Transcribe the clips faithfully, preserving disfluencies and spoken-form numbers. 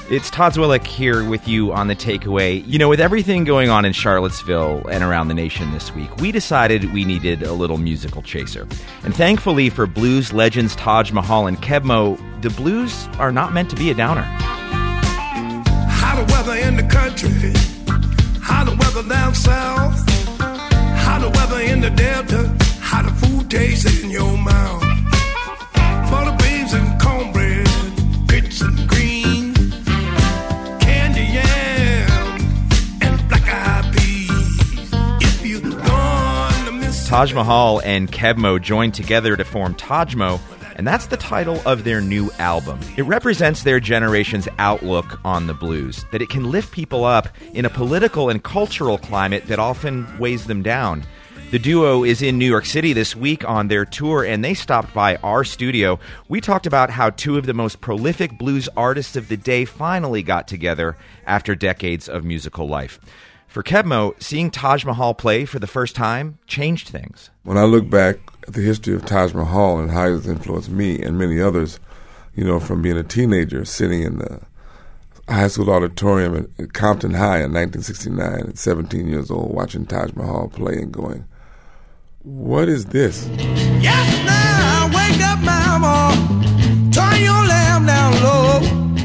It's Todd Zwillich here with you on The Takeaway. You know, with everything going on in Charlottesville and around the nation this week, we decided we needed a little musical chaser. And thankfully for blues legends Taj Mahal and Kebmo, the blues are not meant to be a downer. How the weather in the country, how the weather down south, how the weather in the Delta, how the food tastes in your mouth. Butter beans and cornbread, grits and green, candy yam, and black-eyed peas. If you're going to miss Taj Mahal and Kebmo joined together to form Tajmo, and that's the title of their new album. It represents their generation's outlook on the blues, that it can lift people up in a political and cultural climate that often weighs them down. The duo is in New York City this week on their tour, and they stopped by our studio. We talked about how two of the most prolific blues artists of the day finally got together after decades of musical life. For Kebmo, seeing Taj Mahal play for the first time changed things. When I look back at the history of Taj Mahal and how it's influenced me and many others, you know, from being a teenager sitting in the high school auditorium at Compton High in nineteen sixty-nine at seventeen years old, watching Taj Mahal play and going, what is this? Yes, now wake up, mama. Turn your lamp down low.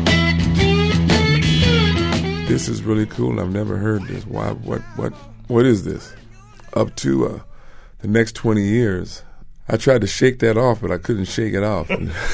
This is really cool. I've never heard this. Why? What? What? What is this? Up to uh, the next twenty years, I tried to shake that off, but I couldn't shake it off.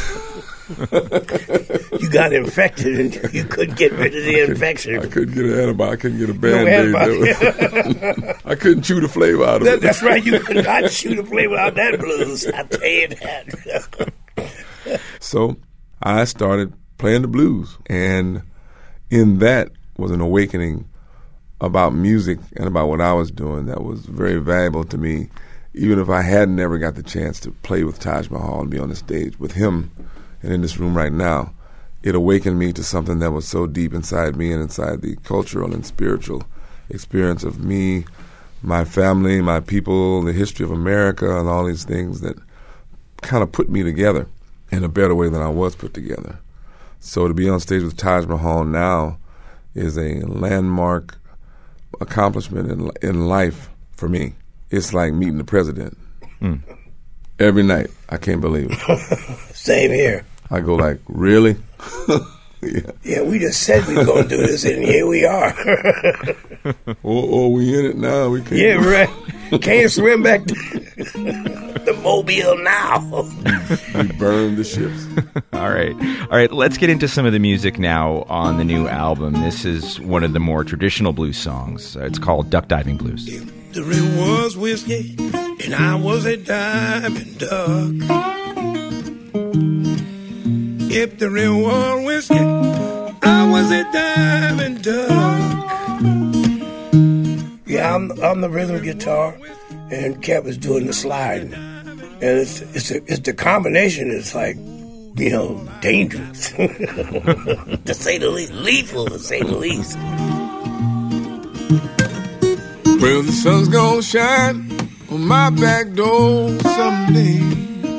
You got infected and you couldn't get rid of the I infection. I couldn't get an antibiotic. I couldn't get a Band-Aid. No I couldn't chew the flavor out of that, it. That's right. You could not chew the flavor out of that blues. I tell you that. So I started playing the blues, and in that was an awakening about music and about what I was doing that was very valuable to me, even if I hadn't ever got the chance to play with Taj Mahal and be on the stage with him and in this room right now. It awakened me to something that was so deep inside me and inside the cultural and spiritual experience of me, my family, my people, the history of America, and all these things that kind of put me together in a better way than I was put together. So to be on stage with Taj Mahal now is a landmark accomplishment in, in life for me. It's like meeting the president. Mm. Every night, I can't believe it. Same here. I go like, really? yeah. Yeah, we just said we were going to do this, and here we are. oh, oh, we in it now. We can't. Yeah, right. Can't swim back to the Mobile now. We burned the ships. All right. All right, let's get into some of the music now on the new album. This is one of the more traditional blues songs. Uh, it's called Duck Diving Blues. If the river was whiskey and I was a diving duck. If the river was whiskey, I was a diving duck. Yeah, I'm, I'm the rhythm guitar, and Kev is doing the slide. And it's it's a, it's the combination. It's like, you know, dangerous to say the least, lethal to say the least. Well, the sun's gonna shine on my back door someday.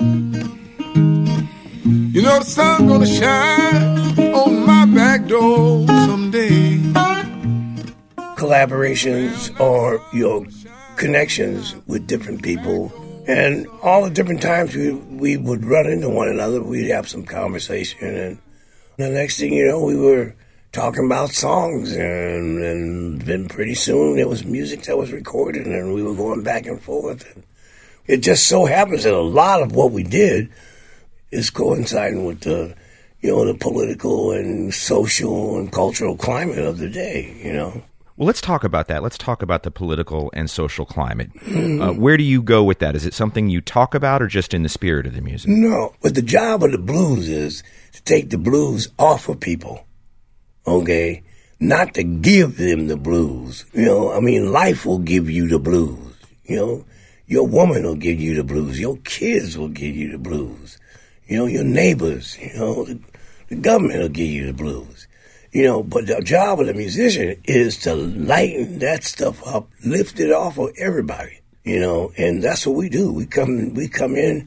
You know the sun's gonna shine on my back door someday. Collaborations or your connections with different people, and all the different times we we would run into one another, we'd have some conversation, and the next thing you know, we were talking about songs, and, and then pretty soon there was music that was recorded, and we were going back and forth. And it just so happens that a lot of what we did is coinciding with the, you know, the political and social and cultural climate of the day, you know. Well, let's talk about that. Let's talk about the political and social climate. Mm-hmm. Uh, where do you go with that? Is it something you talk about or just in the spirit of the music? No, but the job of the blues is to take the blues off of people, okay? Not to give them the blues. You know, I mean, life will give you the blues, you know. Your woman will give you the blues. Your kids will give you the blues. You know, your neighbors, you know, the, the government will give you the blues. You know, but the job of the musician is to lighten that stuff up, lift it off of everybody, you know, and that's what we do. We come we come in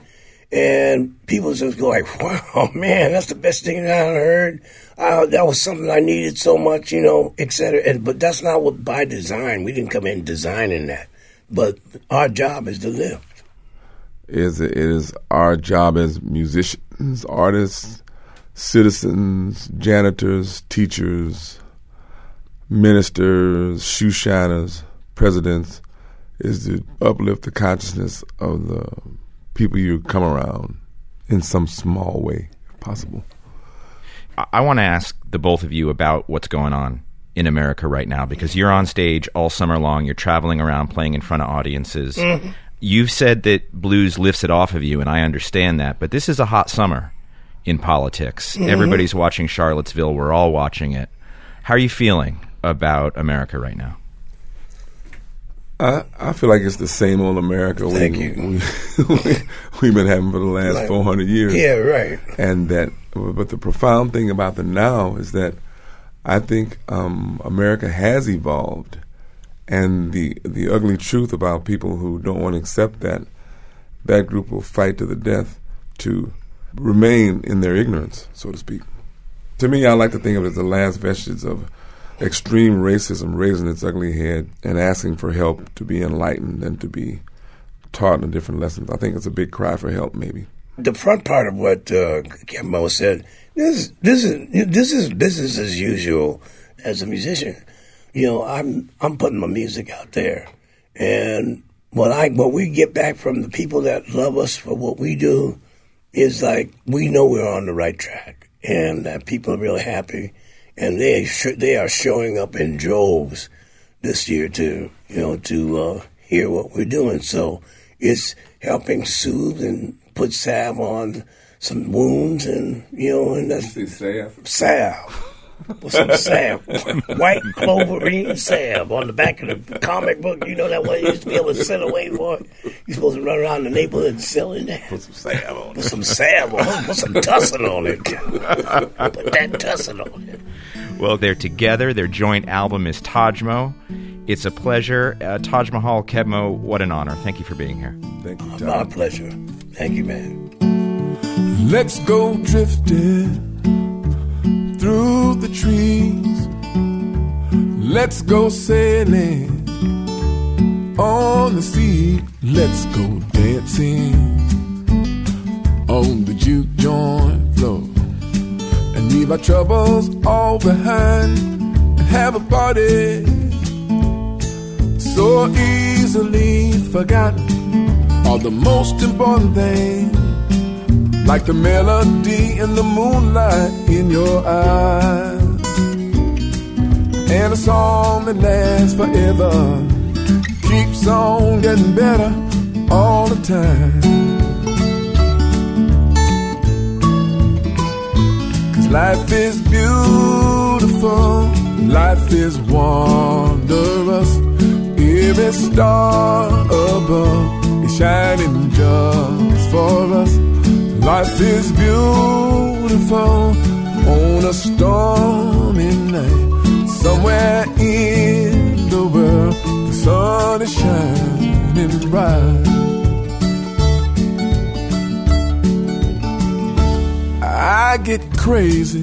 And people just go like, wow, man, that's the best thing that I heard. Uh, that was something I needed so much, you know, et cetera. And, but that's not what by design. We didn't come in designing that. But our job is to lift. Is it is our job as musicians, artists, citizens, janitors, teachers, ministers, shoe shiners, presidents, is to uplift the consciousness of the people you come around in some small way, if possible. I want to ask the both of you about what's going on in America right now, because you're on stage all summer long. You're traveling around playing in front of audiences. Mm-hmm. You've said that blues lifts it off of you, and I understand that. But this is a hot summer in politics. Mm-hmm. Everybody's watching Charlottesville. We're all watching it. How are you feeling about America right now? I, I feel like it's the same old America Thank we, you. we, we, we've been having for the last Like, four hundred years. Yeah, right. And that, but the profound thing about the now is that I think um, America has evolved, and the the ugly truth about people who don't want to accept that, that group will fight to the death to remain in their ignorance, so to speak. To me, I like to think of it as the last vestiges of extreme racism raising its ugly head and asking for help to be enlightened and to be taught in different lessons. I think it's a big cry for help, maybe. The front part of what uh, Kemo said, this this is this is business as usual as a musician. You know, I'm I'm putting my music out there, and what I what we get back from the people that love us for what we do is like we know we're on the right track, and that people are really happy. And they sh- they are showing up in droves this year to you know to uh, hear what we're doing. So it's helping soothe and put salve on some wounds, and you know, and that's salve. Salve. With some salve, white cloverine salve on the back of the comic book. You know that one you used to be able to sell away for. You're supposed to run around the neighborhood and selling that. Put some salve on it. Put some salve on it. Put some tussin on it. Put that tussin on it. Well, they're together. Their joint album is Tajmo. It's a pleasure. Uh, Taj Mahal, Kebmo, what an honor. Thank you for being here. Thank you, Tom. My pleasure. Thank you, man. Let's go drifting through the trees. Let's go sailing on the sea. Let's go dancing on the juke joint floor and leave our troubles all behind and have a party so easily forgotten. All the most important thing, like the melody in the moonlight in your eyes, and a song that lasts forever, keeps on getting better all the time. 'Cause life is beautiful, life is wondrous. Every star above is shining just for us. Life is beautiful on a stormy night. Somewhere in the world, the sun is shining bright. I get crazy,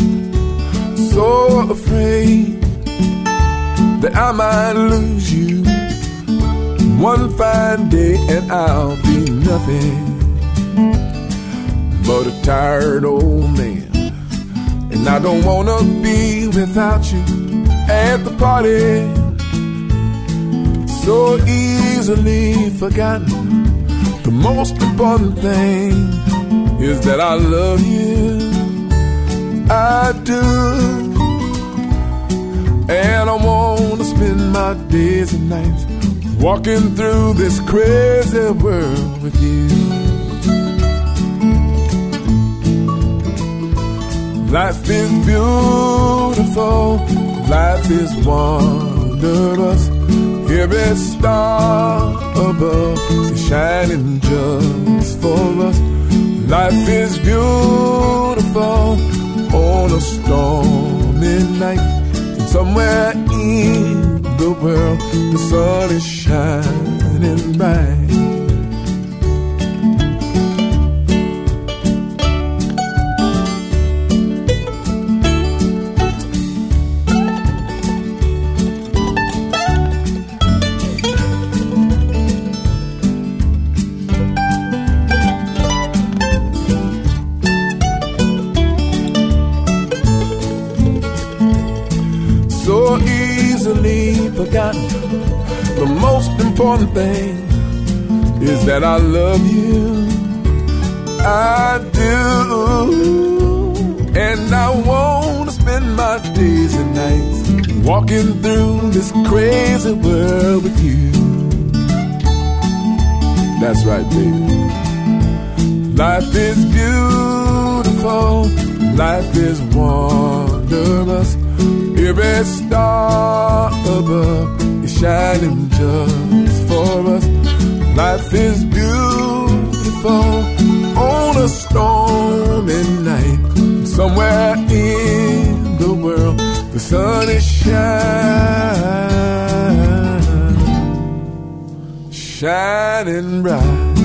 so afraid that I might lose you one fine day and I'll be nothing but a tired old man. And I don't wanna be without you at the party, so easily forgotten. The most important thing is that I love you, I do. And I wanna spend my days and nights walking through this crazy world with you. Life is beautiful, life is wondrous. Every star above is shining just for us. Life is beautiful on a stormy night. And somewhere in the world, the sun is shining bright. mine. The most important thing is that I love you. I do. And I want to spend my days and nights walking through this crazy world with you. That's right, baby. Life is beautiful. Life is wondrous. Every star above is shining just for us. Life is beautiful on a stormy night. Somewhere in the world, the sun is shining, shining bright.